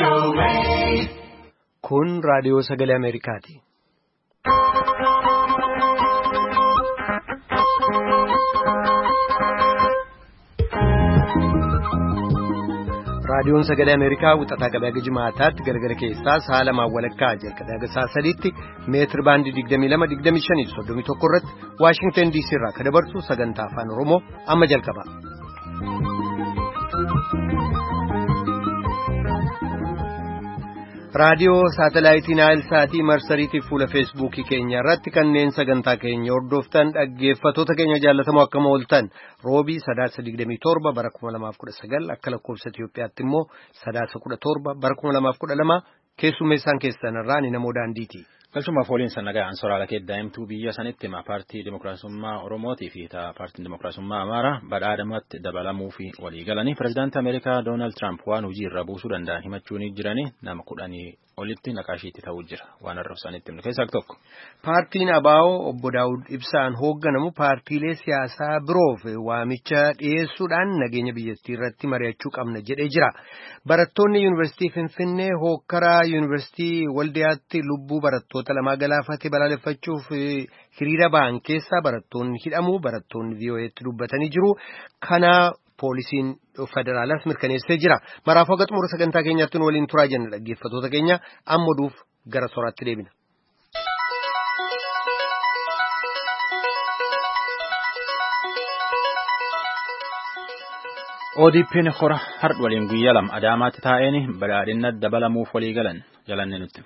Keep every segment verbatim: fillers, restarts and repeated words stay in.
Kun raadiyoo sagalee Ameerikaati. Raadiyoon sagalee Ameerikaa wixataa qabee jimaataatti galgala keessaa sa'a lamaan walakkaa jalqabee haga sa'a sadiitti meetir baandii digdamii lama digdamii shanii soddomii tokko irratti Waashingtan D C irraa kan dabarsu sagantaa afaan Oromoo amma jalqaba. Raadiyoo saatalaayitii Naayilsaatii marsariitii fuula feesbuukii keenya irratti kanneen sagantaa keenya hordoftan dhaggeeffatoota keenya jaallatamoo akkam ooltan roobii sadaasa digdamii torba bara kuma lamaaf kudha sagal akka lakkoofsa Itiyoophiyaatti immoo sadaasa kudha torba bara kuma lamaaf kudha lama keessummeessaan keessan irraa ni namoo daandiiti. Galchumaaf waliin sannagaa ansoraala keeddaa'imtuu biyya sanitti hima paartii Dimookiraasummaa Oromootii fi paartiin Dimookiraasummaa Amaaraa badhaadhamatti dabalamuu fi walii galanii pirezidaantii Ameerikaa Doonaald Tiraamp waan hojii irra buusuu danda'an himachuun jiranii nama kudhanii olitti naqaashiitti ta'uu jira waan arrabsanitti himnu keessaa tokko. Paartiin Abaa'oo obbo Daawud Ibsaan hoogganamu paartiilee siyaasaa biroof waamicha dhiyeessuudhaan nageenya biyyattii irratti mari'achuu qabna jedhee jira. Barattoonni yuunivarsiitii Finfinnee hookkaraa yuunivarsiitii Waldiyaatti lubbuu barattoota lamaa galaafate balaaleffachuuf hiriira ba'an keessaa barattoonni hidhamu barattoonni V O Eetti dubbatanii jiru. Kana poolisiin federaalaas mirkaneessee jira. Maraaf haga xumura sagantaa keenyaatti nu waliin turaa jenna dhaggeeffatoota keenya amma duuf gara soraatti deebina. O D P'n hora hardha waliin guyyaa lama Adaamaatti taa'een badhaadhina dabalamuuf walii galan jalanne nutti.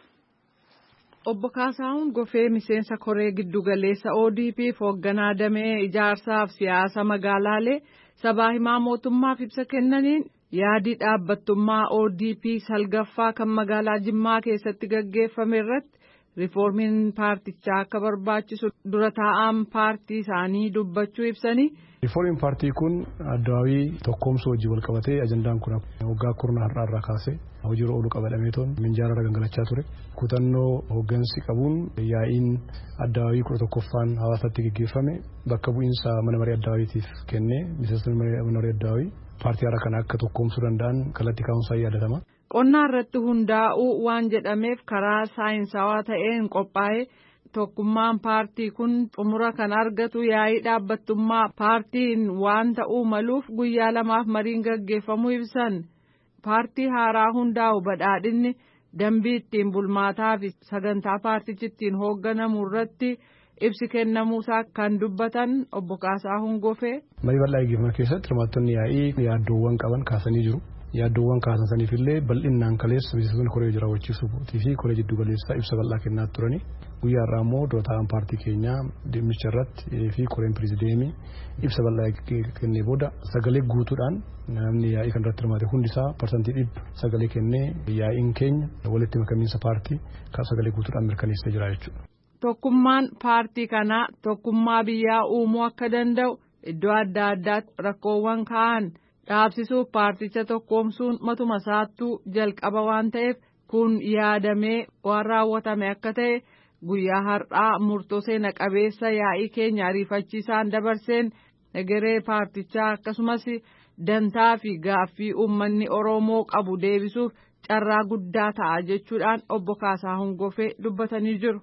Obbo Kaasaahun Gofee miseensa koree giddugaleessa O D P hoogganaa damee ijaarsaaf siyaasa magaalaalee sabaa himaa mootummaaf ibsa kennaniin yaadii dhaabbattummaa O D P salgaffaa kan magaalaa Jimmaa keessatti gaggeeffame irratti riiformiin paartichaa akka barbaachisu dura taa'aan paartii isaanii dubbachuu ibsanii. Riiformiin paartii kun addaawii tokkoomsuu hojii wal qabatee ajandaan kun waggaa kurna har'aa irraa kaasee hojiirra oolu qabadhameetoon minjaala gangalachaa ture. Kutannoo hooggansi qabuun yaa'iin addaawii kudha tokkoffaan hawaasatti gaggeeffame bakka bu'iinsa mana marii addaawiitiif kennee miseensonni mana marii addaawii paartii haaraa kana akka tokkoomsuu danda'an kallattii kaa'umsaa yaadatama. Qonnaa irratti hundaa'uu waan jedhameef karaa saayinsawaa ta'een qophaa'ee tokkummaan paartii kun xumura kan argatu yaa'ii dhaabbattummaa paartiin waan ta'uu maluuf guyyaa lamaaf mariin gaggeeffamuu ibsan. Paartii haaraa hundaa'u badhaadhinni dambii ittiin bulmaataa fi sagantaa paartichi ittiin hoogganamu irratti ibsi kennamuusaa kan dubbatan obbo Kaasaahun Gofee. Marii bal'aa eeggifama keessatti hirmaattonni yaa'ii yaaddoowwan qaban kaasanii jiru. Yaaddoowwan kaasan saniif illee bal'inaan kaleessa miseensonni koree hojii raawwachiisuu fi koree jiddu galeessaa ibsa bal'aa kennaa turani. Guyyaa irraa immoo dura taa'aan paartii keenyaa dhimmicha irratti fi koreen pirezideemii ibsa bal'aa kennee booda sagalee guutuudhaan namni yaa'ii kan irratti hirmaate hundisaa parsantii dhibba sagalee kennee yaa'iin keenya walitti makamiinsa paartii kan sagalee guutuudhaan mirkaneessee jira jechuudha. Tokkummaan paartii kanaa tokkummaa biyyaa uumuu akka danda'u iddoo adda addaatti rakkoowwan ka'an dhaabsisuuf paarticha tokkoomsuun matuma isaattuu jalqaba waan ta'eef kun yaadamee waan raawwatame akka ta'e guyyaa har'aa murtoo seena qabeessa yaa'ii keenya ariifachiisaan dabarseen egeree paartichaa akkasumas dantaa fi gaaffii uummanni Oromoo qabu deebisuuf carraa guddaa ta'a jechuudhaan obbo Kaasaahun Gofee dubbatanii jiru.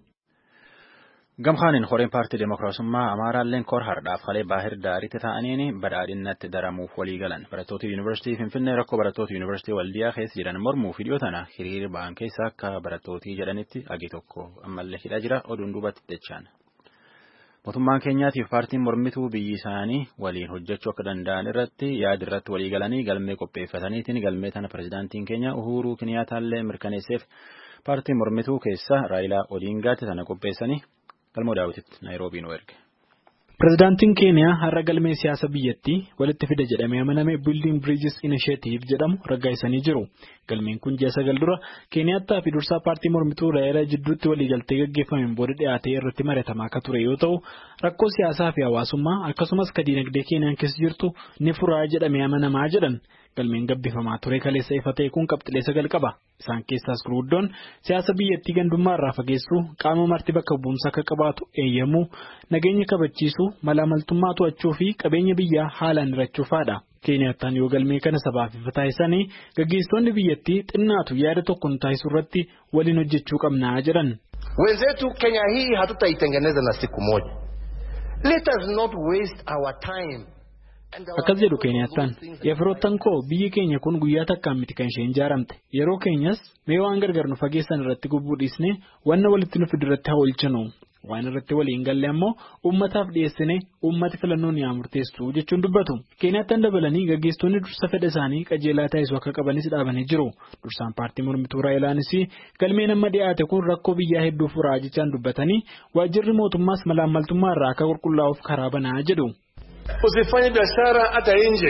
Gamkaanin horeen paartii Dimookiraasummaa Amaaraalleen kor hardhaaf halee baahir daariitti ta'aniin badhaadhinnatti daramuuf walii galan barattoota yuunivarsiitii Finfinnee rakkoo barattoota yuunivarsiitii Waldiyaa keessa jiran mormuu fi dhiyoo hiriira ba'an keessa akka barattootii jedhanitti agi tokko ammallee hidhaa jira oduun duubatti dachaan. Mootummaan keenyaatiif paartiin mormituu biyyi isaanii waliin hojjechuu akka danda'an irratti yaada irratti walii galanii galmee qopheeffataniitiin galmee tana pirezidaantiin keenya Uhuruu Kiniyaataallee mirkaneesseef paartiin mormituu keessa Raayilaa Odiingaatti tana qopheessanii. Galmoo daawwititti Naayiroobiin erge. Pirezidaantiin Keeniyaa har'a galmee siyaasa biyyattii walitti fida jedhamee amaname Building Bridges Initiative jedhamu raggaa'isanii jiru. Galmeen kun ji'a sagal dura Keeniyaattaa fi dursaa paartii mormituu Raayilaa jidduutti waliigaltee gaggeeffameen booda dhiyaatee irratti mari'atamaa akka ture yoo ta'u rakkoo siyaasaa fi hawaasummaa akkasumas ka diinagdee Keeniyaan keessa jirtu ni furaa jedhamee amanamaa jedhan. Galmeen gabbifamaa ture kaleessa ifa ta'e kun qabxilee sagal qaba. Isaan keessaas gurguddoon siyaasa biyyattii gandummaa irraa fageessuu, qaama marti bakka bu'umsa akka qabaatu eeyyamuu, nageenya kabachiisuu, mala amaltummaa to'achuu fi qabeenya biyyaa haalaan hirachuufaadha. Keeniyattaan yoo galmee kana sabaaf ifa taasisanii gaggeessitoonni biyyattii xinnaatu yaada tokko nu taasisuu irratti waliin hojjechuu qabnaa jedhan. Wenzetu Kenya hii hatutaitengeneza na siku moja. Let us not waste our time. Akkas jedhu Keeniyattaan yeroottan koo biyyi keenya kun guyyaa takkaan miti kan isheen ijaaramte yeroo keenyas mee waan gargar nu fageessan irratti gubbuu dhiisnee wanna walitti nu fidirratti haa oolchinu waan irratti waliin galle ammoo uummataaf dhiyeessine uummati filannoon yaa murteessu jechuun dubbatu. Keeniyattaan dabalanii gaggeessitoonni dursa fedha isaanii qajeelaa taasisuu akka qabanis dhaabanii jiru. Dursaan paartii mormituu Raayilaanis galmeen amma dhiyaate kun rakkoo biyyaa hedduu furaa jechaan dubbatanii waajjirri mootummaas malaammaltummaa irraa akka qulqullaa'uuf karaa banaa jedhu. Usifanye biashara hata nje.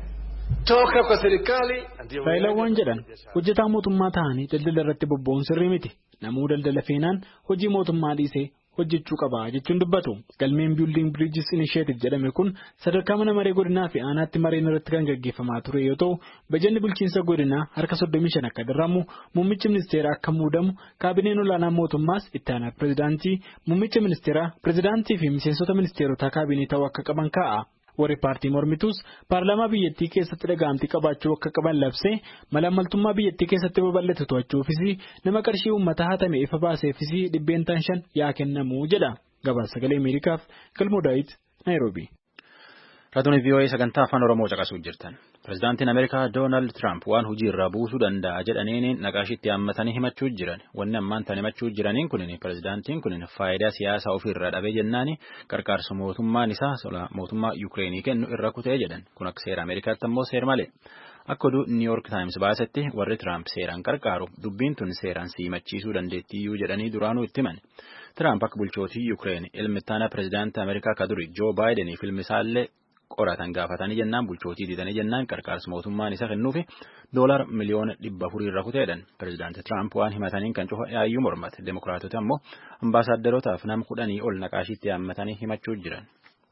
Toka kwa serikali. Raayilawwan jedhan hojjetaa mootummaa ta'anii daldala irratti bobba'uun sirrii miti. Namuu daldala feenaan hojii mootummaa dhiisee hojjechuu qaba jechuun dubbatu. Galmeen Building Bridges Initiative jedhame kun sadarkaa mana maree godinaa fi aanaatti mareen irratti kan gaggeeffamaa ture yoo ta'u, bajanni bulchiinsa godinaa harka soddomii shan akka darramu, muummichi ministeeraa akka muudamu, kaabineen olaanaa mootummaas itti aanaa pirezidaantii, muummicha ministeeraa, pirezidaantii fi miseensota ministeerotaa kaabinee ta'uu akka qaban kaa'a. Warri paartii mormituus paarlaamaa biyyattii keessatti dhaga'amtii qabaachuu akka qaban labsee malaammaltummaa biyyattii keessatti babal'ate to'achuufis nama qarshii uummataa hatame ifa baaseefis dhibbeentaan shan yaa kennamu jedha. Gabaasa Sagalee Ameerikaaf Galmoo Daawit Naayiroobii. Raadiyoo V O A sagantaa afaan Oromoo caqasuu jirtan. Pireezidaantiin Ameerikaa Doonaald Tiraamp waan hojii irraa buusuu danda'a jedhaniin naqaashitti hammatanii himachuu jiran. Wanni ammaan tan himachuu jiraniin kunin pireezidaantiin kunin faayidaa siyaasaa ofirraa dhabee jennaani qarqaarsa mootummaan isaa mootummaa Yuukireenii kennu irra kutee jedhan. Kun akka seera Ameerikaatti ammoo seera malee. Akka oduu New York Times baasetti warri Tiraamp seeraan qarqaaru dubbiin tun seeraan simachiisuu dandeettiyyuu jedhanii duraanuu itti himan. Tiraamp akka bulchootii Yuukireen ilmi ittaanaa pireezidaantii Ameerikaa ka duri Joo Baayideniif ilmi isaallee qoratan gaafatanii jennaan bulchootii didanii jennaan qarqaarsa mootummaan isa kennuufi doolar miliyoona dhibba afurii irra kuteedhan. Pireezidaanti Tiraamp waan himataniin kan cufa yaayyuu mormate. Demokiraatota ammoo ambaasaadarootaaf nama kudhanii ol naqaashiitti hammatanii himachuu jiran.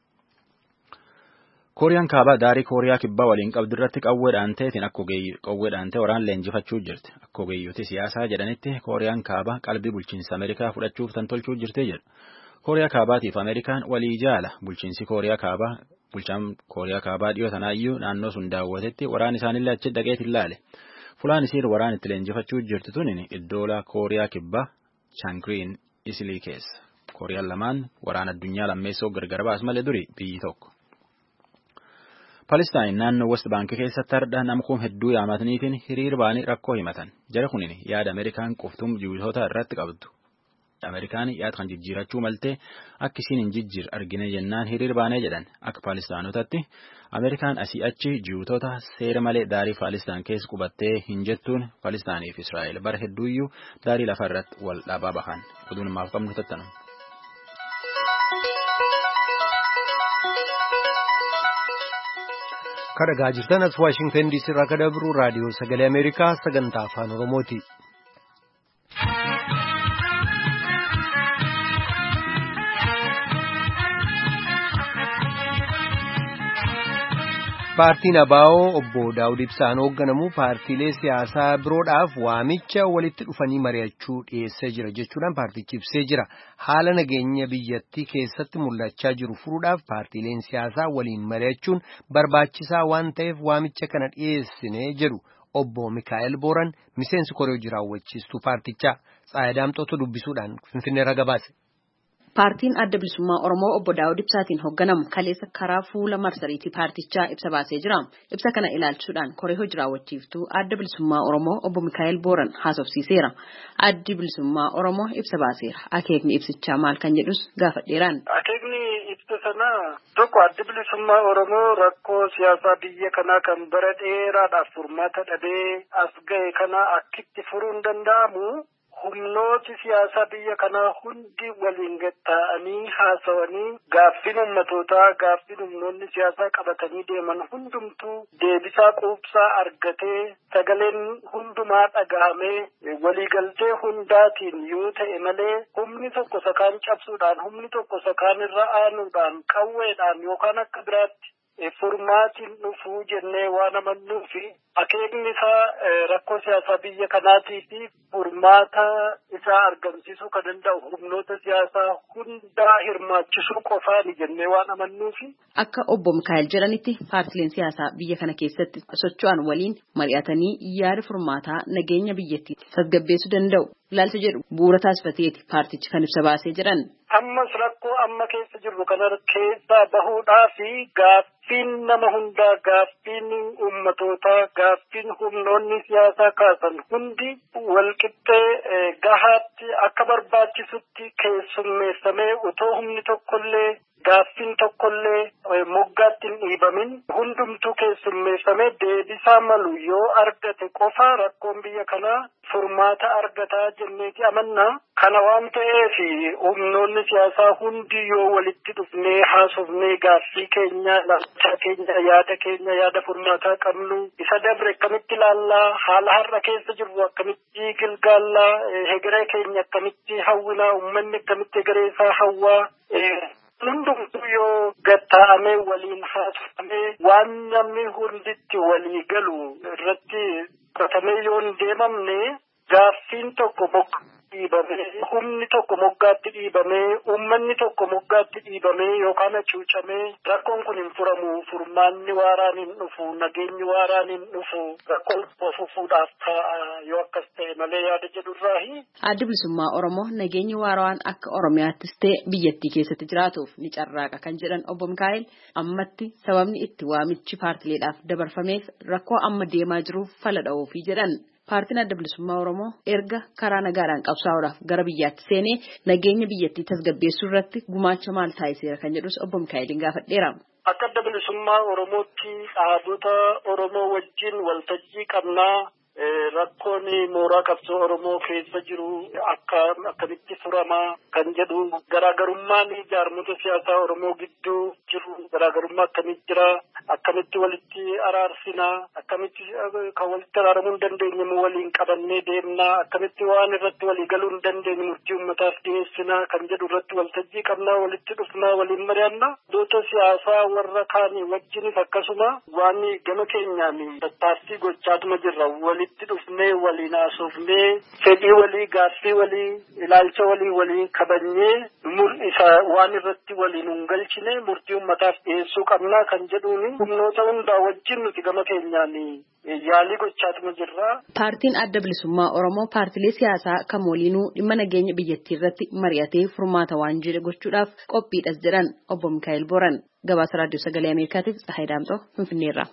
Kooriyaan kaabaa daarii Kooriyaa kibbaa waliin qabdu irratti qawweedhaan ta'eetiin akka qawweedhaan ta'e waraan leenjifachuu jirti. Akka ogeeyyotii siyaasaa jedhanitti Kooriyaan kaabaa qalbii bulchiinsa Ameerikaa fudhachuuf tan tolchuu jirtee jedhu. Kooriyaa kaabaatiif Ameerikaan walii jaala bulchiinsi Kooriyaa kaabaa bulchaan Kooriyaa kaabaa dhiyoo tanaayyuu naannoo sun daawwatetti waraan isaanillee achi dhaqeetiin ilaale. Fulaan isiin waraan itti leenjifachuu jirtu tunin iddoola Kooriyaa kibbaa Chaangriin Isilii keessa. Kooriyaan lamaan waraan addunyaa lammeessoo gargar baas malee duri biyyi tokko. Palestaan naannoo West Bank keessatti hardha nama kuma hedduu yaamataniitiin hiriir baanii rakkoo himatan. Jara kunin yaada Ameerikaan qoftum jiwitoota irratti qabdu. Ameerikaan yaada kan jijjiirachuu maltee akka isiin hin jijjiir argine jennaan hiriir baanee jedhan. Akka Palestaanotatti Ameerikaan asii achi jiwitoota seera malee daarii Palestaan keessa qubattee hin jettuun Palestaanii fi Israa'el bara hedduuyyuu daarii lafa irratti wal dhaabaa bahan. Oduun ammaaf qabnu tattanu. Kadhagaa jirtan as Waashingtan D C irraa kan dabru raadiyoo sagalee Ameerikaa sagantaa afaan Oromooti. Paartiin Abaa'oo obbo Daawud Ibsaan hoogganamu paartiilee siyaasaa biroodhaaf waamicha walitti dhufanii mari'achuu dhiyeessee jira jechuudhaan paartichi ibsee jira. Haala nageenya biyyattii keessatti mul'achaa jiru furuudhaaf paartiileen siyaasaa waliin mari'achuun barbaachisaa waan ta'eef waamicha kana dhiyeessine jedhu obbo Mikaa'el Booran miseensi koree jiraawwachiistuu paartichaa Tsaayadaamxootu dubbisuudhaan Finfinneerra gabaase. Paartiin adda bilisummaa Oromoo obbo Daawud Ibsaatiin hoogganamu kaleessa karaa fuula marsariitii paartichaa ibsa baasee jira. Ibsa kana ilaalchuudhaan koree hojii raawwachiiftuu adda bilisummaa Oromoo obbo Mikaa'el Booran haasofsiiseera. Addi bilisummaa Oromoo ibsa baaseera. Akeekni ibsichaa maal kan jedhus gaafadheeraan. Akeekni ibsa sanaa tokko addi bilisummaa Oromoo rakkoo siyaasaa biyya kanaa kan bara dheeraadhaaf furmaata dhabee as ga'e kana akkitti furuun danda'amu. Humnooti siyaasaa biyya kanaa hundi waliin gatta'anii haasawanii gaaffiin ummatootaa gaaffiin humnoonni siyaasaa qabatanii deeman hundumtuu deebisaa quubsaa argatee sagaleen hundumaa dhaga'amee waliigaltee hundaatiin yoo ta'e malee humni tokko sakaan cabsuudhaan humni tokko sakaan irra aanuudhaan qawweedhaan yookaan akka biraatti furmaatiin dhufuu jennee waan amannuu fi akeekni isaa rakkoo siyaasaa biyya kanaatii fi furmaata isaa argamsiisuu kan danda'u humnoota siyaasaa hundaa hirmaachisuu qofaani jennee waan amannuu fi. Akka obbo Mikaa'el jedhanitti paartileen siyaasaa biyya kana keessatti socho'an waliin mari'atanii yaada furmaataa nageenya biyyattii tasgabbeessuu danda'u. Ilaalcha jedhu bu'uura taasifateeti paartichi kan ibsa baasee jedhan. Ammas rakkoo amma keessa jirru kana keessaa bahuudhaa fi gaaffiin nama hundaa, gaaffiin ummatootaa, gaaffiin humnoonni siyaasaa kaasan hundi walqixxee gahaatti akka barbaachisutti keessummeessamee utoo humni tokkollee gaaffiin tokkollee moggaatti hin dhiibamin hundumtuu keessummeessamee deebisaa malu yoo argate qofa rakkoon biyya kanaa furmaata argataa jenneeti amannaa. Kana waan ta'eef humnoonni siyaasaa hundi yoo walitti dhufnee haasofnee gaaffii keenya, ilaalcha keenya, yaada keenya, yaada furmaataa qabnu isa dabre akkamitti ilaallaa, haala har'a keessa jirru akkamitti gilgaallaa, hegeree keenya akkamitti hawwinaa, uummanni akkamitti hegeree isaa hawwaa. Hundumtuu yoo gatta'amee waliin haasofamee waan namni hunditti walii galu irratti qotamee yoo hin deemamne gaaffiin tokko moggaatti dhiibamee humni tokko moggaatti dhiibamee uummanni tokko moggaatti dhiibamee yookaan hacuucamee rakkoon kun hin furamu, furmaanni waaraan hin dhufu, nageenyi waaraan hin dhufu, rakkoon fufuudhaaf ta'a yoo akkas ta'e malee yaada jedhurraahi. Adda Bilisummaa Oromoo nageenyi waaraan akka Oromiyaattis ta'e biyyattii keessatti jiraatuuf ni carraaqa kan jedhan obbo Mikaa'el ammatti sababni itti waamichi paartileedhaaf dabarfameef rakkoo amma deemaa jiruuf fala dha'uufii jedhan. Paartiin Adda Bilisummaa Oromoo erga karaa nagaadhaan qabsaa'uudhaaf gara biyyaatti seenee nageenya biyyattii tasgabbeessuu irratti gumaacha maal taasiseera kan jedhus obbo Mikaa'elin gaafadheera. Akka Adda Bilisummaa Oromootti dhaabota Oromoo wajjin waltajjii qabnaa. Rakkoon mooraa qabsoo Oromoo keessa jiru akka akkamitti furamaa kan jedhu garaagarummaan jaarmota siyaasaa Oromoo gidduu jiru garaagarummaa akkamitti jira, akkamitti walitti araarsinaa, akkamitti kan walitti araaramuu hin dandeenye waliin qabannee deemnaa, akkamitti waan irratti walii galuu hin dandeenye murtii uummataaf dhiyeessinaa kan jedhu irratti waltajjii qabnaa, walitti dhufnaa, waliin mari'annaa. Doota siyaasaa warra kaanii wajjinis akkasuma waan gama keenyaan tattaaffii gochaatuma jirra. Walitti dhufnee waliin haasofnee fedhii walii, gaaffii walii, ilaalcha walii waliin kabajnee mul'isa waan irratti waliin hin galchine murtii uummataaf dhiyeessuu qabnaa kan jedhuuni humnoota hundaa wajjin nuti gama keenyaan yaalii gochaatuma jirra. Paartiin Adda Bilisummaa Oromoo paartilee siyaasaa kam waliinuu dhimma nageenya biyyattii irratti mari'atee furmaata waan jedhe gochuudhaaf qophiidhas jedhan obbo Mikaa'el Booran. Gabaasa Raadiyoo Sagalee Ameerikaatiif Tsahaay Daamxoo Finfinneerra.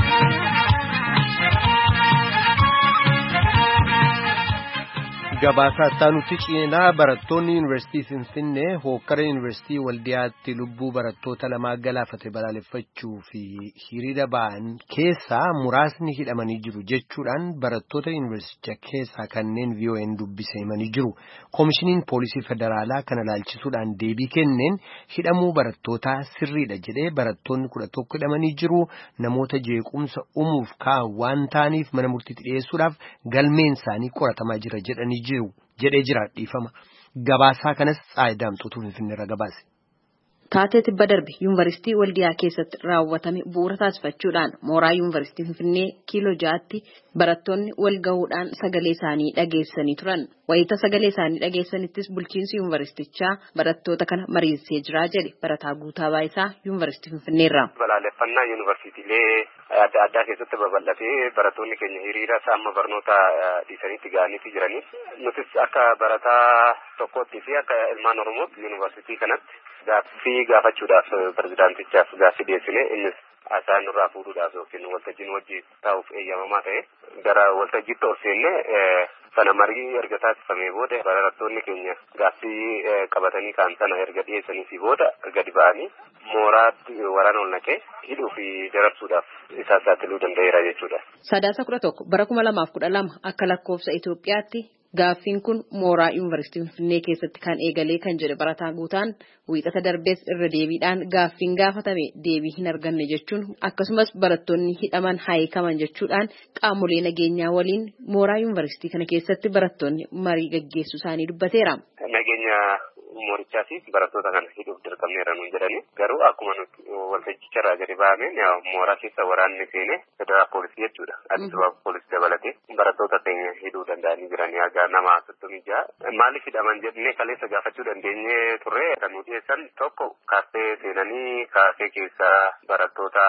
Gabaasaa nuti ceenaa barattoonni yuunivarsiitii Finfinnee hokkara yuunivarsiitii Waldiyaatti lubbuu barattoota lamaa galaafate balaaleffachuu fi hiriira ba'an keessaa muraasni hidhamanii jiru jechuudhaan barattoota yuunivarsiicha keessaa kanneen V O N dubbise himanii jiru. Koomishiniin Poolisii Federaalaa kana ilaalchisuudhaan deebii kenneen hidhamuu barattootaa sirriidha jedhee barattoonni kudha tokko hidhamanii jiru. Namoota jeequmsa uumuuf ka'an waan ta'aniif mana murtiitti dhiyeessuudhaaf galmeen isaanii qoratamaa jira jedhanii jiru jedhee jira dhiifama. Gabaasaa kanas Tsahaay Daamxootu Finfinneerra gabaase. Taatee tibba darbe yuunivarsiitii Waldiyaa keessatti raawwatame bu'uura taasifachuudhaan mooraa yuunivarsiitii Finfinnee kiiloo ja'aatti barattoonni wal gahuudhaan sagalee isaanii dhageessanii turan. Wayita sagalee isaanii dhageessanittis bulchiinsi yuunivarsiitichaa barattoota kana mariisisee jira jedhe barataa Guutaa Baayisaa yuunivarsiitii Finfinneerra. Balaaleffannaa yuunivarsiitiilee adda addaa keessatti babal'atee barattoonni keenya hiriira amma barnoota dhiisaniitti ga'aniitii jiranii. Nutis akka barataa tokkootti fi akka ilmaan Oromootti yuunivarsiitii kanatti gaaffii gaafachuudhaaf pirezidaantichaaf gaaffii dhiyeessine innis asaan nurraa fuudhuudhaaf yookiin waltajjiin wajjin taa'uuf eeyyamamaa ta'e gara waltajjiitti ol seenne sana marii erga taasifamee booda barattoonni keenya gaaffii qabatanii kaan sana erga dhiyeessanii fi booda gadi ba'anii mooraatti waraana ol naqee hidhuu fi dararsuudhaaf isaa saaxiluu danda'eera jechuudha. Sadaasa kudha tokko bara kuma lamaaf kudha lama akka lakkoofsa Itoophiyaatti gaaffiin kun mooraa yuunivarsiitii Finfinnee keessatti kan eegalee kan jedhe barataa Guutaan wiixata darbees irra deebiidhaan gaaffiin gaafatame deebii hin arganne jechuun akkasumas barattoonni hidhaman haayikaman jechuudhaan qaamolee nageenyaa waliin mooraa yuunivarsiitii kana keessatti barattoonni marii gaggeessuu isaanii dubbateera. Nageenya moorichaa fi barattoota kana hidhuuf dirqamneera nuun jedhani. Garuu akkuma nuti waltajjicharraa gadi ba'ameen mooraa keessa waraanni seenee federal poolisii jechuudha. Addis Ababa poolisii dabalatee barattoota keenya hidhuu danda'anii jiranii haga nama soddomii ja'a. Maaliif hidhaman jennee kaleessa gaafachuu dandeenye turre kan nu dhiyeessan tokko kaasee seenanii kaasee keessa barattoota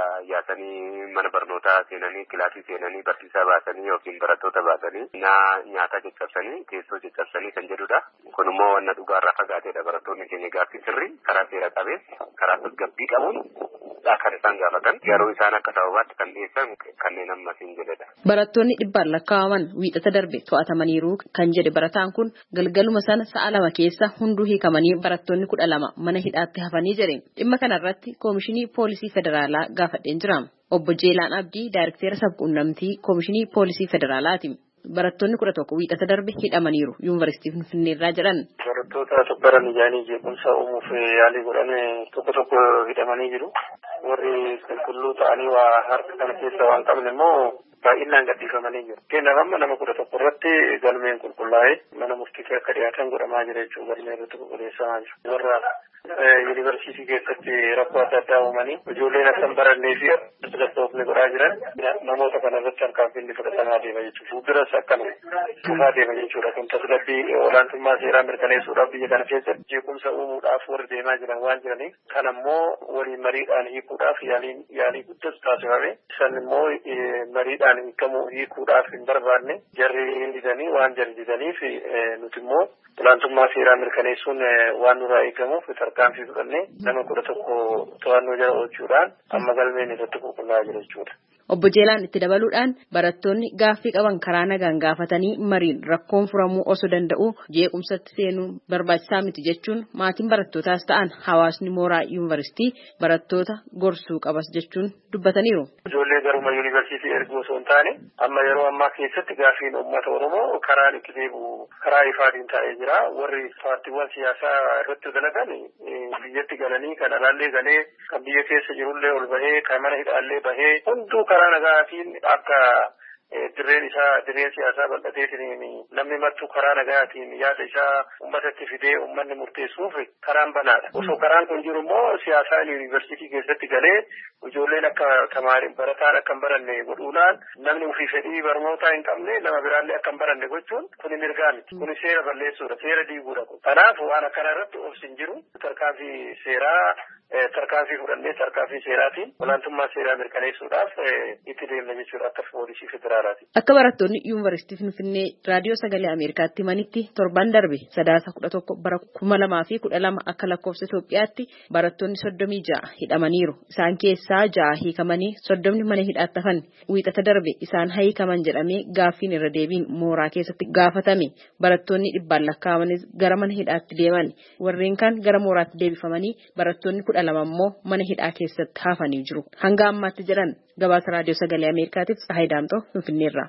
yaasanii mana barnootaa seenanii kilaasii seenanii barsiisaa baasanii yookiin barattoota baasanii nyaata caccabsanii teessoo caccabsanii kan jedhudha. Kun immoo wanna dhugaarraa fagaateedha. Barattoonni keenya gaaffii sirrii karaa seera qabeessa karaa tasgabbii qabuun kan isaan gaafatan garuu isaan akka sababaatti kan dhiyeessan kanneen ammas hin jedhedha. Barattoonni dhibbaan lakkaa'aman wiixata darbe to'atamaniiru kan jedhe barataan kun galgaluma sana sa'a lama keessa hunduu hiikamanii barattoonni kudha lama mana hidhaatti hafanii jiru. Dhimma kanarratti Koomishinii Poolisii Federaalaa gaafadheen jira. Obbo Jeelaan Abdii Daayirektera Sabquunnamtii Koomishinii Poolisii Federaalaati. Barattoonni kudha tokko wiixata darbe hidhamaniiru Yuunivarsiitii Finfinneerraa jedhan. Barattoota tokkoran ijaanii jeequmsa uumuuf yaalii godhan tokko tokko hidhamanii jiru. Warri qulqulluu ta'anii waa harka kana keessa waan qabne immoo baay'inaan gadhiifamanii jiru. Keenyaaf amma nama kudha tokko irratti galmeen qulqullaa'ee mana murtiitti akka dhiyaatan godhamaa jira jechuudha. Galmeen irratti qulqulleessamaa jiru. Warra yuunivarsiitii keessatti rakkoo adda addaa uumanii ijoolleen akka hin barannee fi tasgabboofne godhaa jiran namoota kana irratti harkaanfiin fudhatamaa deema jechuudha. Fuulduras akkanuma dhufaa deema jechuudha. Kun tasgabbii olaantummaa seeraa mirkaneessuudhaaf biyya kana keessatti jeequmsa uumuudhaaf warri deemaa jiran waan jiraniif kan ammoo waliin mariidhaan hiikuudhaaf yaaliin yaalii guddas taasifame. Isaan immoo mariidhaan hiikamuu hiikuudhaaf hin barbaanne jarri hin didanii waan jarri didaniif nuti immoo olaantummaa seeraa mirkaneessuun waan nurraa eegamuuf tarkaanfii fudhannee nama kudha tokko to'annoo jala oolchuudhaan amma galmeen irratti qulqullaa'aa jira jechuudha. Obbo Jeelaan itti dabaluudhaan barattoonni gaaffii qaban karaa nagaan gaafatanii mariin rakkoon furamuu osoo danda'u jeequmsatti seenuun barbaachisaa miti jechuun maatiin barattootaas ta'an hawaasni mooraa yuunivarsiitii barattoota gorsuu qabas jechuun dubbataniiru. Ijoollee garuma yuunivarsiitii erguu osoo hin taane amma yeroo ammaa keessatti gaaffiin uummata Oromoo karaan itti deebi'u karaa ifaatiin taa'ee jira. Warri paartiiwwan siyaasaa irratti dalagan biyyatti galanii kan alaallee galee kan biyya keessa jirullee ol bahee kan mana hidhaallee bahee hunduu karaa nagaatiin akka dirreen isaa dirreen siyaasaa bal'ateetiin namni mattuu karaa nagaatiin yaada isaa uummatatti fidee uummanni murteessuuf karaan banaadha. Osoo karaan kun jiru immoo siyaasaan yuunivarsiitii keessatti galee ijoolleen akka tamaariin barataan akka hin baranne godhuudhaan namni ofii fedhii barnootaa hin qabne nama biraallee akka hin baranne gochuun kuni mirgaa miti. Kuni seera balleessuudha. Seera diiguudha. Kanaaf waan akkana irratti obsi hin jiru. Tarkaanfii seeraa tarkaanfii fudhannee tarkaanfii seeraatiin olaantummaa seeraa mirkaneessuudhaaf itti deemna jechuudha akka poolisii federaalaati. Akka barattoonni yuunivarsiitii Finfinnee raadiyoo sagalee Ameerikaatti himanitti torban darbe sadaasa kudha tokko bara kuma lamaa fi kudha lama akka lakkoofsa Itoophiyaatti barattoonni soddomii ja'a hidhamaniiru. Isaan keessaa ja'a hiikamanii soddomni mana hidhaatti hafan. Wiixata darbe isaan hiikaman jedhamee gaaffiin irra deebiin mooraa keessatti gaafatame. Barattoonni dhibbaan lakkaa'amanis gara mana hidhaatti deeman. Warreen kaan gara mooraatti deebifamanii barattoonni kudha lama immoo mana hidhaa keessatti hafanii jiru. Hanga ammaatti jedhan gabaasa raadiyoo sagalee Ameerikaatiif Tsahaay Daamtoo Finfinneerraa.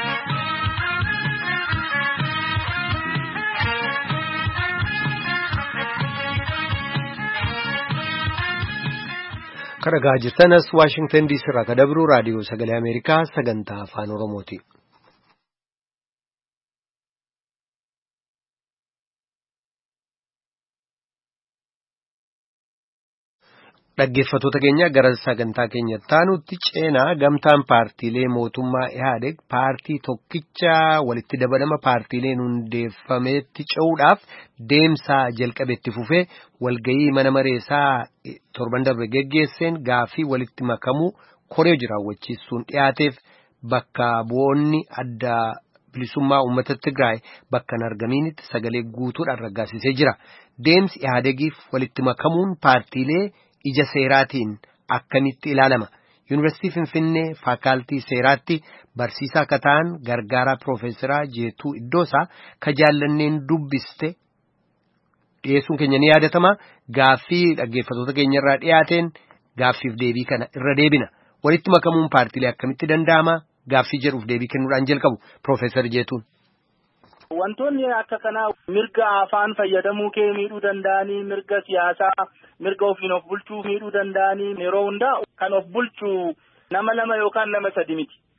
Kan dhagaa jirtanas Waashingtan diisii irraa kan dabru raadiyoo sagalee Ameerikaa sagantaa afaan Oromooti. Dhaggeeffattoota keenya gara sagantaa keenyatti aanutti ceenaa gamtaan paartiilee mootummaa Ihaadeg paartii tokkicha walitti dabalama paartiileen hundeeffameetti ce'uudhaaf deemsa jalqabeetti fufee walgayii mana mareesaa torban darbe geggeesseen gaafii walitti makamuu koree jiraawwachiisuun dhiyaateef bakka bu'oonni adda bilisummaa uummata Tigraay bakka hin argaminitti sagalee guutuudhaan raggaasisee jira. Deemsi Ihaadegiif walitti makamuun paartiilee ija seeraatiin akkamitti ilaalama? Yuunivarsiitii Finfinnee faakaaltii seeraatti barsiisaa akka ta'an gargaaraa Piroofeesaraa Jeetuu Iddoosaa ka jaallanneen dubbiste dhiyeessuun keenya ni yaadatama. Gaaffii dhaggeeffattoota keenya irraa dhiyaateen gaaffiif deebii kana irra deebina. Walitti makamuun paartiilee akkamitti danda'ama? Gaaffii jedhuuf deebii kennuudhaan jalqabu Piroofeesar Jeetuun. Wantoonni akka kanaa mirga afaan fayyadamuu kee miidhuu danda'anii mirga siyaasaa mirga ofiin of bulchuu miidhuu danda'anii yeroo hundaa kan of bulchuu nama lama yookaan nama sadi miti.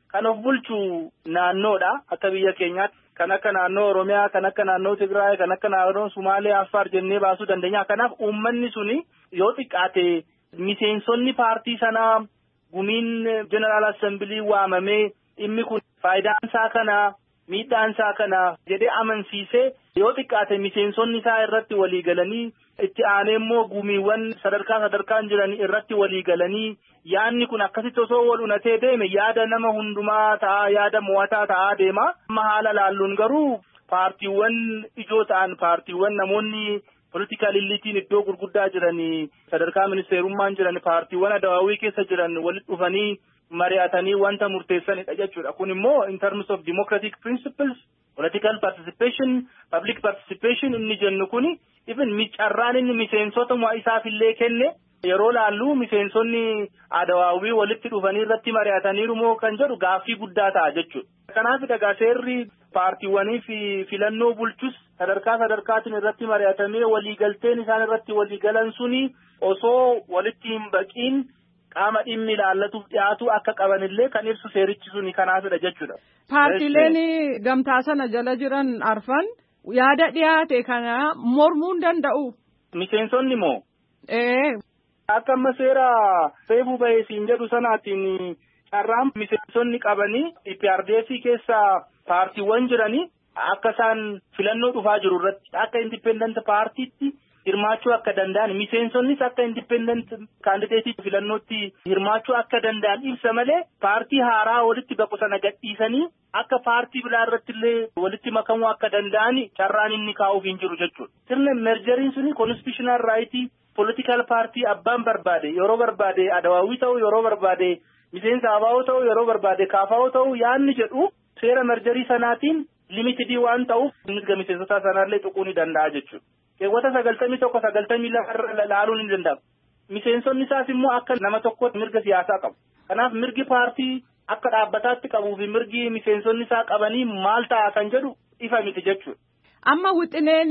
kan of bulchu naannoodha akka biyya keenyaatti. Kan akka naannoo Oromiyaa, kan akka naannoo Tigraay, kan akka naannoo Sumaalee, Affaar jennee baasuu dandeenya. Kanaaf uummanni suni yoo xiqqaate miseensonni paartii sanaa gumiin General Assembly waamamee dhimmi kun faayidaan isaa kana, miidhaan isaa kana jedhee amansiisee yoo xiqqaate miseensonni isaa irratti walii galanii itti aanee immoo gumiiwwan sadarkaa sadarkaan jiran irratti walii galanii yaadni kun akkasitti osoo wal unatee deeme yaada nama hundumaa ta'a, yaada mo'ataa ta'aa deema. Amma haala laalluun garuu paartiiwwan ijoo ta'an, paartiiwwan namoonni political elite'n iddoo gurguddaa jiranii sadarkaa ministeerummaan jiran, paartiiwwan adawaawii keessa jiran walitti dhufanii mari'atanii wanta murteessanidha jechuudha. Kun immoo in terms of democratic principles, political participation, public participation inni jennu kuni even micarraan inni miseensota isaafillee kenne yeroo laallu miseensonni adawaawii walitti dhufanii irratti mari'ataniiru moo kan jedhu gaaffii guddaa ta'a jechuudha. Kanaaf dhagaa seerri paartiiwwanii fi filannoo bulchus sadarkaa sadarkaatiin irratti mari'atamee waliigalteen isaan irratti waliigalan suni osoo walitti hin baqiin qaama dhimmi ilaallatuuf dhiyaatu akka qabanillee kan ibsu seerichi suni kanaafidha jechuudha. Paartiileen gamtaa sana jala jiran arfan yaada dhiyaate kana mormuu hin danda'u. Miseensonni moo? Ee. Akka amma seera seefuu bahee siin jedhu sanaatiin carraan miseensonni qabanii I P R D F keessa paartiiwwan jiranii akka isaan filannoo dhufaa jiru irratti akka independent paartiitti hirmaachuu akka danda'an, miseensonnis akka independent kaandideetii filannootti hirmaachuu akka danda'an ibsa malee paartii haaraa walitti baqu sana gadhiisanii akka paartii biraa irratti illee walitti makamuu akka danda'an carraan inni kaa'uuf hin jiru jechuudha. Sirna mergeriin suni constitutional right political party abbaan barbaade yeroo barbaade adawaawii ta'u, yeroo barbaade miseensa abaa'oo ta'u, yeroo barbaade kaafaa'oo ta'u yaanni jedhu seera mergerii sanaatiin limitidii waan ta'uuf mirga miseensota sanaallee tuquu ni danda'a jechuudha. Keewwata sagaltamii tokko sagaltamii lama laaluun ni danda'ama. Miseensonni isaas immoo akka nama tokkotti mirga siyaasaa qabu. Kanaaf mirgi paartii akka dhaabbataatti qabuu fi mirgi miseensonni isaa qabanii maal ta'a kan jedhu ifa miti jechuudha. Amma wixineen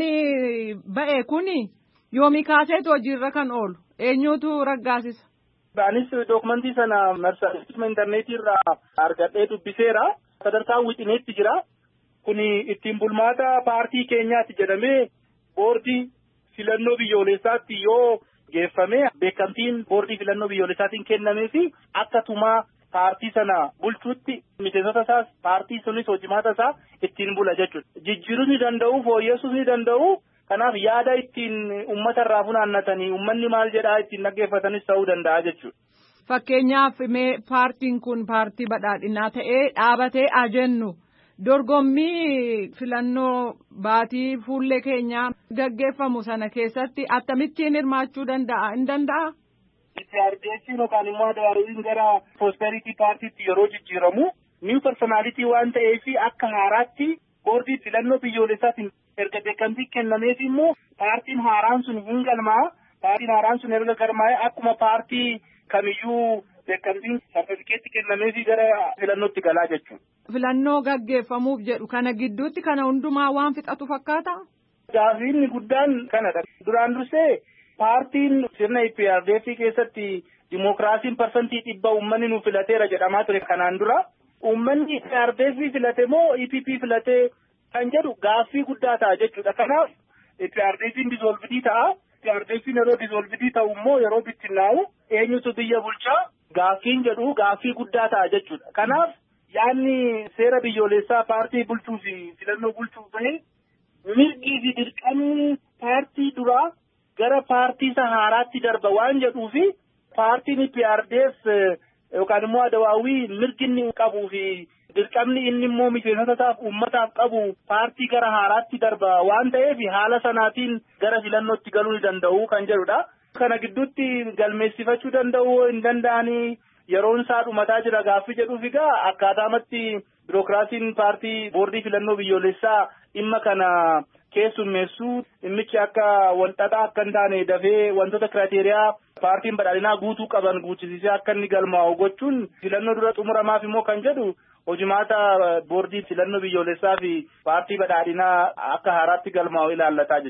ba'e kuni yoomii kaaseetu hojiirra kan oolu eenyutu raggaasisa? Anis dookumentii sana marsariitii intarneetii irraa argadhee dubbiseera. Sadarkaa wixineetti jira. Kuni ittiin bulmaata paartii keenyaatti jedhamee boordii filannoo biyyoolessaatti yoo geeffame beekamtiin boordii filannoo biyyoolessaatiin kennamee fi akka tumaa paartii sana bulchuutti miseensota isaas paartii sunis hojimaata isaa ittiin bula jechuudha. Jijjiiruu ni danda'u, fooyyessuu ni danda'u. Kanaaf yaada ittiin uummata irraa funaannatanii uummanni maal jedhaa ittiin dhaggeeffatanis ta'uu danda'a jechuudha. Fakkeenyaaf mee paartiin kun paartii badhaadhinaa ta'ee dhaabatee ajennu. Dorgommii filannoo baatii fuullee keenyaa gaggeeffamu sana keessatti akkamittiin hirmaachuu danda'a hin danda'a? P R D F yookaan immoo adawaawwiin gara prosperity paartiitti yeroo jijjiiramu new personality waan ta'eef akka haaraatti boordii filannoo biyyoolessaatiin erga beekamtii kennameef immoo paartiin haaraan sun hin galmaa. Paartiin haaraan sun erga galmaa'ee akkuma paartii kamiyyuu beekamtiin sartifikeetti kennameef gara filannootti galaa jechuudha. Filannoo gaggeeffamuuf jedhu kana gidduutti kana hundumaa waan fixatu fakkaata? Gaaffiin guddaan kanadha. Duraan dursee paartiin sirna I P R D F keessatti dimookiraasiin parsantii dhibba uummanni nu filateera jedhamaa ture kanaan dura. Uummanni I P R D F filate moo I P P filate kan jedhu gaaffii guddaa ta'a jechuudha. Kanaaf I P R D F'n dizoolvidii ta'a. I P R D F'n yeroo dizoolvidii ta'u immoo yeroo bittinnaa'u eenyutu biyya bulchaa gaaffiin jedhu gaaffii guddaa ta'a jechuudha. Kanaaf yaanni seera biyyoolessaa paartii bulchuu fi filannoo bulchuuf bahe mirgii fi dirqamni paartii duraa gara paartii isa haaraatti darba waan jedhuu fi paartiin I P R D F yookaan immoo adawaawii mirgi inni qabuu fi dirqamni inni immoo miseensotaaf uummataaf qabu paartii gara haaraatti darba waan ta'eef haala sanaatiin gara filannootti galuu ni danda'u kan jedhudha. Kana gidduutti galmeessifachuu danda'u hin danda'anii yeroon isaa dhumataa jira gaaffii jedhuuf egaa akkaataamatti birookiraasiin paartii boordii filannoo biyyoolessaa dhimma kana keessummeessuu dhimmichi akka walxaxaa akka hin taane dafee wantoota kiraateriyaa paartiin badhaadhinaa guutuu qaban guuchisiisee akka inni galmaa'u gochuun filannoo dura xumuramaaf immoo kan jedhu hojimaata boordii filannoo biyyoolessaa fi paartii badhaadhinaa akka haaraatti galmaa'u ilaallataa jechuudha.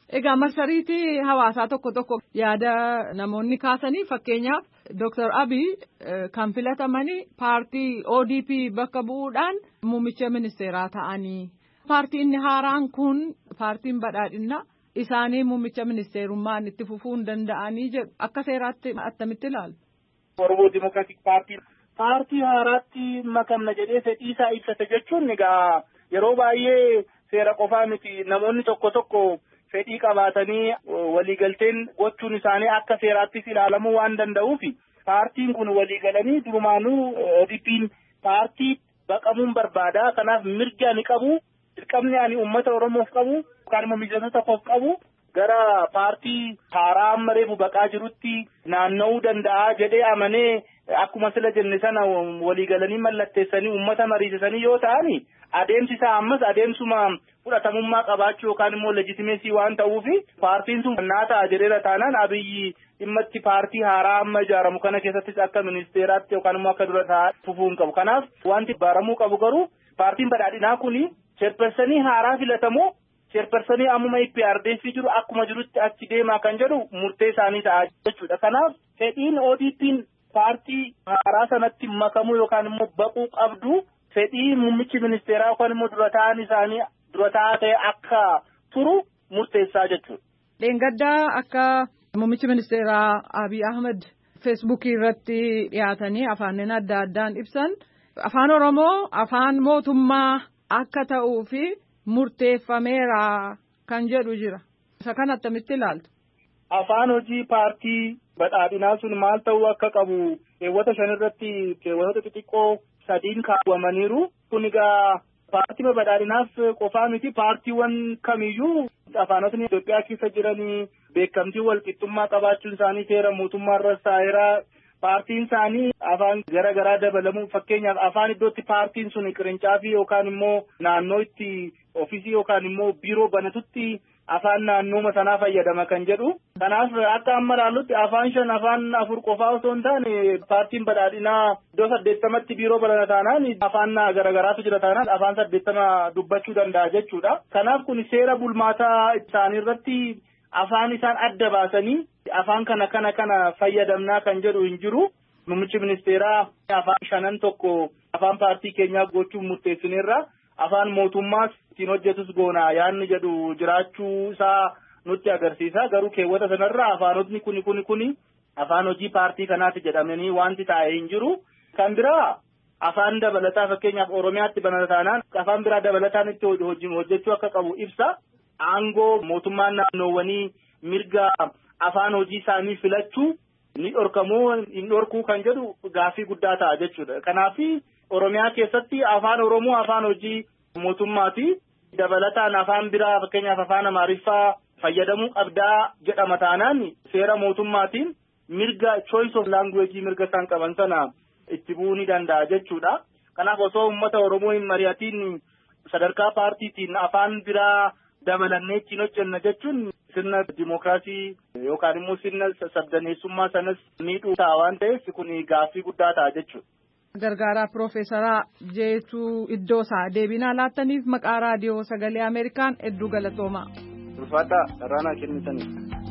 Egaa marsariitii hawaasaa tokko tokko yaada namoonni kaasanii fakkeenyaaf Dooktar Abiy kan filatamanii paartii O D P bakka bu'uudhaan muummicha ministeeraa ta'anii paartiin haaraan kun paartiin badhaadhinaa isaanii muummicha ministeerummaan itti fufuu hin danda'anii jedhu akka seeraatti attamitti ilaalu. Oromoo Dimokiraatik Paartii paartii haaraatti makamna jedhee fedhii isaa ibsate jechuun egaa yeroo baay'ee seera qofaa miti namoonni tokko tokko. Fedhii qabaatanii waliigalteen gochuun isaanii akka seeraattis ilaalamuu waan danda'uuf paartiin kun waliigalanii durumaanuu O D P'n paartii baqamuun barbaada kanaaf mirga ni qabu dirqamni ani uummata Oromoof qabu yookaan immoo miseensota koof qabu gara paartii haaraa amma reefu baqaa jirutti naanna'uu danda'a jedhee amanee akkuma sila jenne sana waliigalanii mallatteessanii uummata mariisisanii yoo ta'ani adeemsi isaa ammas adeemsuma fudhatamummaa qabaachuu yookaan immoo leejitimeesii waan ta'uuf paartiin sun naa ta'a jedheera taanaan Abiyyi dhimma itti paartii haaraa amma ijaaramu kana keessattis akka ministeeraatti yookaan immoo akka dura taa'aa fufuu hin qabu. Kanaaf wanti baramuu qabu garuu paartiin badhaadhinaa kuni cheerpersanii haaraa filatamoo cheerpersanii ammuma I P R D F jiru akkuma jirutti achi deemaa kan jedhu murtee isaanii ta'a jechuudha. Kanaaf fedhiin O D P'n paartii haaraa sanatti makamuu yookaan immoo baquu qabdu fedhii muummichi ministeeraa yookaan immoo dura taa'an isaanii dura taa'aa ta'e akka turu murteessaa jechuudha. Dheengaddaa akka muummichi ministeeraa Abiy Ahmed feesbuukii irratti dhiyaatanii afaaniin adda addaan ibsan afaan Oromoo afaan mootummaa akka ta'uu fi murteeffameera kan jedhu jira. Isa kana attamitti ilaaltu? Afaan hojii paartii badhaadhinaa sun maal ta'uu akka qabu keewwata shan irratti keewwata xixiqqoo sadiin kaawwamaniiru. Kun egaa paartii badhaadhinaaf qofaa miti paartiiwwan kamiyyuu afaanotni Itoophiyaa keessa jiranii beekamtii walqixxummaa qabaachuun isaanii seera mootummaa irra taa'eera. Paartiin isaanii afaan gara garaa dabalamu fakkeenyaaf afaan iddootti paartiin sun qirincaafi yookaan immoo naannoo itti ofiisii yookaan immoo biiroo banatutti afaan naannooma sanaa fayyadama kan jedhu. Kanaaf akka amma ilaallutti afaan shan afaan afur qofaa osoo hin taane paartiin badhaadhinaa iddoo saddeettamatti biiroo balana taanaan afaan garagaraatu jira taanaan afaan saddeettama dubbachuu danda'a jechuudha. Kanaaf kun seera bulmaataa isaanii irratti afaan isaan adda baasanii afaan kana kana kana fayyadamnaa kan jedhu hin jiru. Muummichi ministeeraa afaan shanan tokko afaan paartii keenyaa gochuun murteessineerra. Afaan mootummaas ittiin hojjetus goonaa yaanni jedhu jiraachuu isaa nutti agarsiisa. Garuu keewwata sanarra afaanotni kuni kuni kuni afaan hojii paartii kanaati jedhamanii wanti taa'ee hin jiru. Kan biraa afaan dabalataa fakkeenyaaf Oromiyaatti banata taanaan afaan biraa dabalataan itti hojjechuu akka qabu ibsa. Aangoo mootummaan naannoowwanii mirga afaan hojii isaanii filachuu ni dhorkamoo hin dhorkuu kan jedhu gaaffii guddaa ta'a jechuudha. Kanaaf Oromiyaa keessatti afaan Oromoo afaan hojii mootummaati. Dabalataan afaan biraa fakkeenyaaf afaan Amaariffaa fayyadamuu qabdaa jedhama taanaan seera mootummaatiin mirga choice of language mirga isaan qaban sana itti bu'uu ni danda'a jechuudha. Kanaaf osoo uummata Oromoo hin mari'atiin sadarkaa paartiitiin afaan biraa dabalannee ittiin hojjenna jechuun sirna dimookiraasii yookaan immoo sirna sabdaneessummaa sanas miidhuu ta'a waan ta'eef kun gaaffii guddaa ta'a jechuudha. Gargaaraa Piroofeesaraa Jeetuu Iddoosaa deebinaa laattaniif maqaa raadiyoo sagalee Ameerikaan hedduu galatoomaa. Ulfaata irraanaa kennitaniif.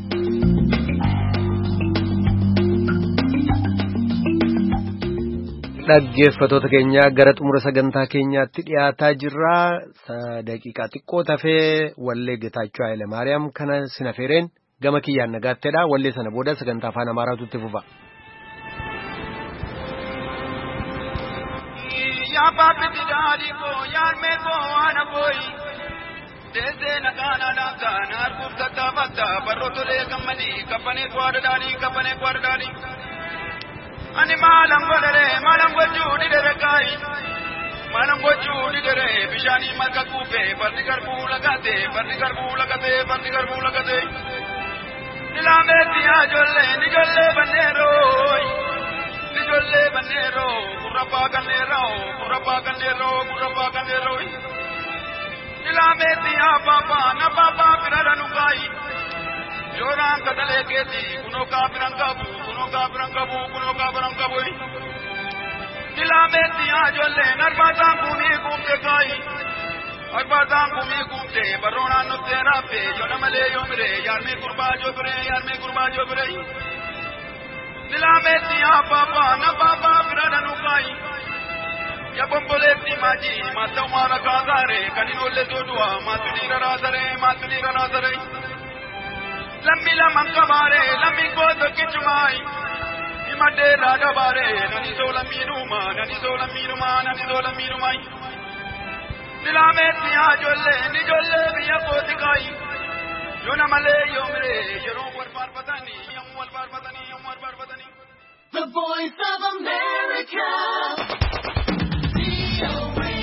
Dhaggeeffattoota keenya gara xumura sagantaa keenyaatti dhiyaataa jirra. Daqiiqaa xiqqoo tafee wallee Getaachoo Hayilemaariyaam kana sinafeereen gama kiyyaan nagaatteedha. Wallee sana booda sagantaa afaan Amaaraatu itti fufa. Ya papi tidari ko yar me ko ana koi dese na kana na kana kurta tabata baroto le kamani kapane kwar dani kapane kwar dani ani malam godere malam gojudi dere kai malam gojudi dere bishani marka kupe barni garbu lagate barni garbu lagate barni garbu lagate nilame tiya jolle ni jolle banero Nijolle banero, kurapa kanero, kurapa kanero, kurapa kanero. Nilame tiya papa, na papa pirara nukai. Joran kadale keti, kuno ka pirangabu, kuno ka pirangabu, kuno ka pirangabu. Nilame tiya jolle, narmata kuni kumte kai. Arbatan kumi kumte barona no tera pe yo na male yo mire yar me kurba jo bre yar me kurba jo bre Dilame ti papa na papa grana no kai Ya bombole ti maji mata mara kazare kani nolle dodua matuni ra sare matuni ra sare Lammi la mankabare lammi ko to kichmai Imade raga bare nani so lammi ruma nani so lammi ruma nani so lammi rumai Dilame ti ajolle ni jolle biya ko dikai yo na male yo mere yo war par patani yam war par patani yam war par patani The Voice of America